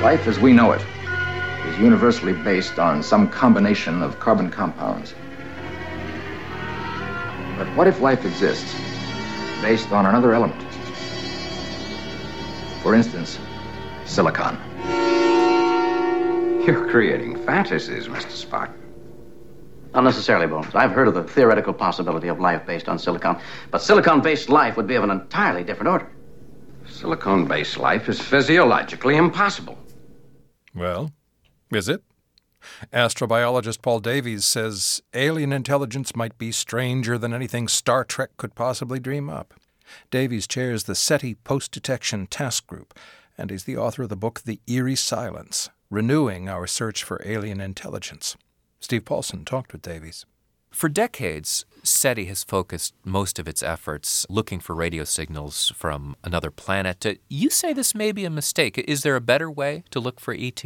Life as we know it is universally based on some combination of carbon compounds. But what if life exists based on another element? For instance, silicon. You're creating fantasies, Mr. Spock. Not necessarily, Bones. I've heard of the theoretical possibility of life based on silicon, but silicon-based life would be of an entirely different order. Silicon-based life is physiologically impossible. Well, is it? Astrobiologist Paul Davies says alien intelligence might be stranger than anything Star Trek could possibly dream up. Davies chairs the SETI Post-Detection Task Group, and he's the author of the book The Eerie Silence, Renewing Our Search for Alien Intelligence. Steve Paulson talked with Davies. For decades, SETI has focused most of its efforts looking for radio signals from another planet. You say this may be a mistake. Is there a better way to look for ET?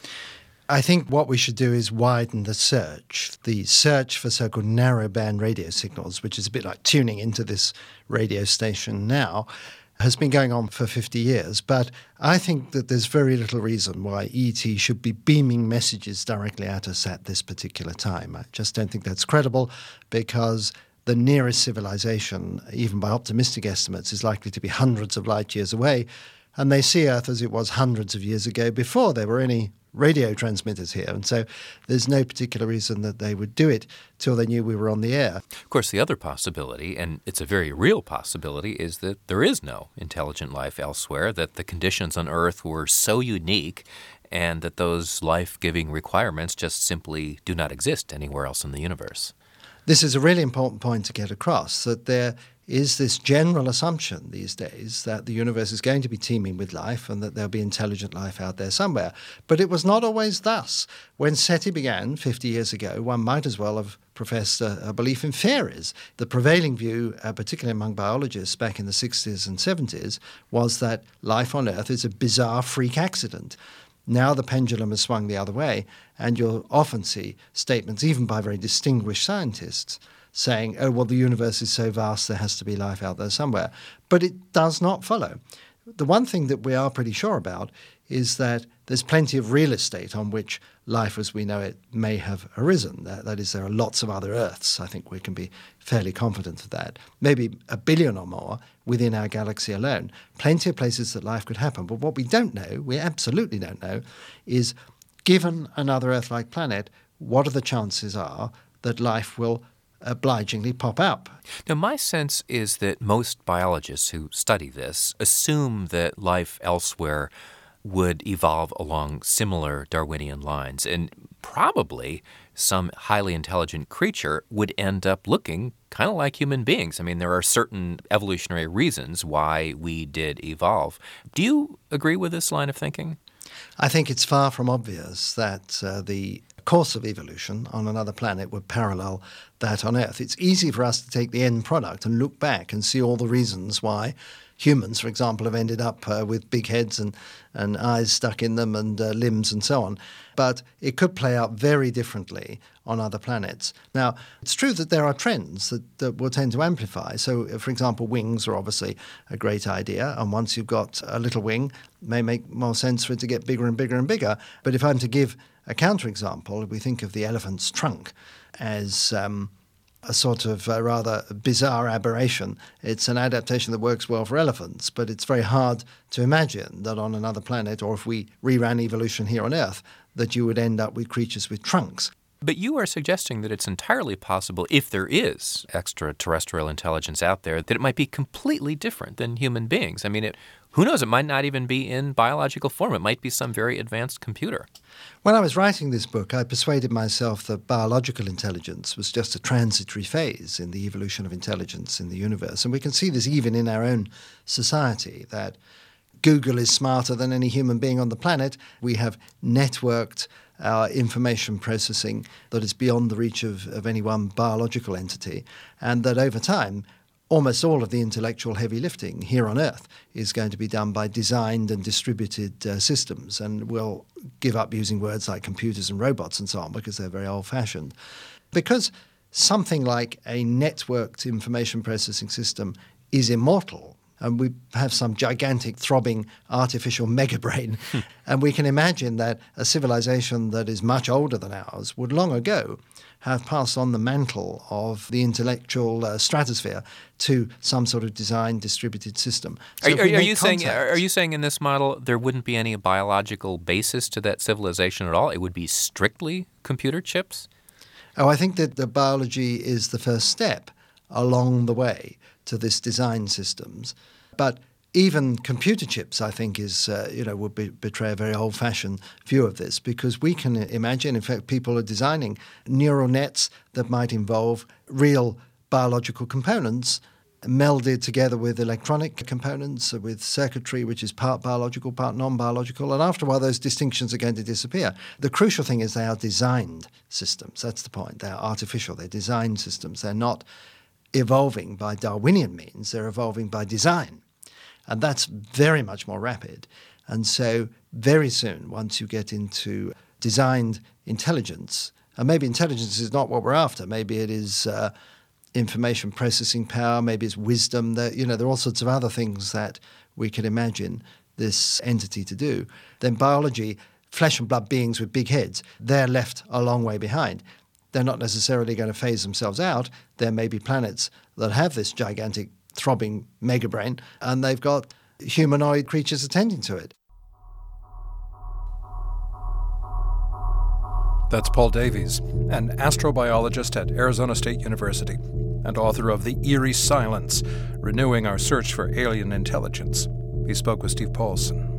I think what we should do is widen the search for so-called narrowband radio signals, which is a bit like tuning into this radio station now, has been going on for 50 years. But I think that there's very little reason why ET should be beaming messages directly at us at this particular time. I just don't think that's credible, because the nearest civilization, even by optimistic estimates, is likely to be hundreds of light years away. And they see Earth as it was hundreds of years ago before there were any radio transmitters here. And so there's no particular reason that they would do it till they knew we were on the air. Of course, the other possibility, and it's a very real possibility, is that there is no intelligent life elsewhere, that the conditions on Earth were so unique and that those life-giving requirements just simply do not exist anywhere else in the universe. This is a really important point to get across, that there is this general assumption these days that the universe is going to be teeming with life and that there'll be intelligent life out there somewhere. But it was not always thus. When SETI began 50 years ago, one might as well have professed a belief in fairies. The prevailing view, particularly among biologists back in the 60s and 70s, was that life on Earth is a bizarre freak accident. Now the pendulum has swung the other way, and you'll often see statements, even by very distinguished scientists, saying, oh, well, the universe is so vast there has to be life out there somewhere. But it does not follow. The one thing that we are pretty sure about is that there's plenty of real estate on which life as we know it may have arisen. That is, there are lots of other Earths. I think we can be fairly confident of that. Maybe 1 billion or more within our galaxy alone. Plenty of places that life could happen. But what we don't know, we absolutely don't know, is given another Earth-like planet, what are the chances are that life will obligingly pop up? Now, my sense is that most biologists who study this assume that life elsewhere would evolve along similar Darwinian lines, and probably some highly intelligent creature would end up looking kind of like human beings. I mean, there are certain evolutionary reasons why we did evolve. Do you agree with this line of thinking? I think it's far from obvious that the course of evolution on another planet would parallel that on Earth. It's easy for us to take the end product and look back and see all the reasons why humans, for example, have ended up with big heads and eyes stuck in them and limbs and so on. But it could play out very differently on other planets. Now, it's true that there are trends that will tend to amplify. So, for example, wings are obviously a great idea. And once you've got a little wing, it may make more sense for it to get bigger and bigger and bigger. But if I'm to give a counterexample, if we think of the elephant's trunk as a sort of rather bizarre aberration. It's an adaptation that works well for elephants, but it's very hard to imagine that on another planet, or if we reran evolution here on Earth, that you would end up with creatures with trunks. But you are suggesting that it's entirely possible, if there is extraterrestrial intelligence out there, that it might be completely different than human beings. I mean, who knows? It might not even be in biological form. It might be some very advanced computer. When I was writing this book, I persuaded myself that biological intelligence was just a transitory phase in the evolution of intelligence in the universe. And we can see this even in our own society, that Google is smarter than any human being on the planet. We have networked our information processing that is beyond the reach of any one biological entity, and that over time, almost all of the intellectual heavy lifting here on Earth is going to be done by designed and distributed systems, and we'll give up using words like computers and robots and so on because they're very old-fashioned. Because something like a networked information processing system is immortal, and we have some gigantic throbbing artificial megabrain. And we can imagine that a civilization that is much older than ours would long ago have passed on the mantle of the intellectual stratosphere to some sort of designed distributed system. So are you saying in this model there wouldn't be any biological basis to that civilization at all? It would be strictly computer chips? Oh, I think that the biology is the first step along the way to this design systems. But even computer chips, I think, would betray a very old-fashioned view of this, because we can imagine, in fact, people are designing neural nets that might involve real biological components melded together with electronic components, with circuitry which is part biological, part non-biological, and after a while those distinctions are going to disappear. The crucial thing is they are designed systems. That's the point. They are artificial. They're designed systems. They're not evolving by Darwinian means. They're evolving by design. And that's very much more rapid. And so very soon, once you get into designed intelligence, and maybe intelligence is not what we're after, maybe it is information processing power, maybe it's wisdom, there are all sorts of other things that we could imagine this entity to do, then biology, flesh and blood beings with big heads, they're left a long way behind. They're not necessarily going to phase themselves out. There may be planets that have this gigantic throbbing megabrain, and they've got humanoid creatures attending to it. That's Paul Davies, an astrobiologist at Arizona State University and author of The Eerie Silence, Renewing Our Search for Alien Intelligence. He spoke with Steve Paulson.